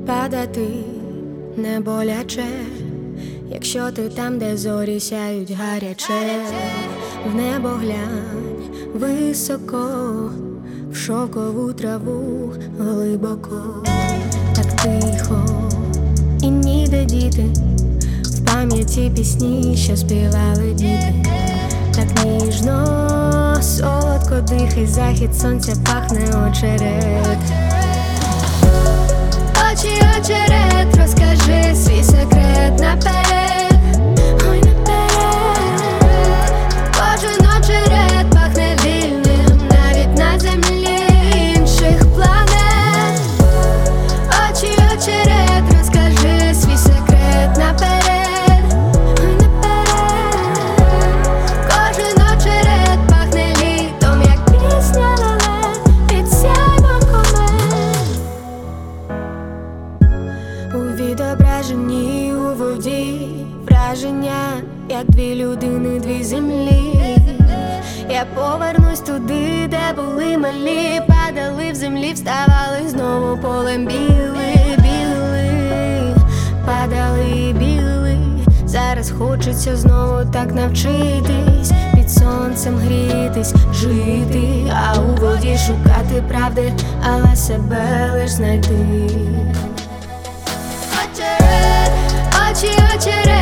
падати не боляче, якщо ти там, де зорі сяють гаряче. В небо глянь високо, в шовкову траву глибоко. Так тихо і ніде діти, в пам'яті пісні, що співали діти. Так ніжно, солодко дихай, захід сонця пахне очерет. Очі, очерет, розкажи свій секрет наперед. Ой, наперед. Кожен очерет пахне вільним, навіть на землі інших планет. Очі, очерет, розкажи свій секрет наперед. Ой, наперед. Кожен очерет пахне літом, як пісня леле під сяйвом комет. У відображенні у воді враження, як дві людини, дві землі. Я повернусь туди, де були малі, падали в землі, вставали знову полем біли, біли, падали і біли. Зараз хочеться знову так навчитись, під сонцем грітись, жити, а у воді шукати правди, але себе лиш знайти. Очерет, очі, очерет.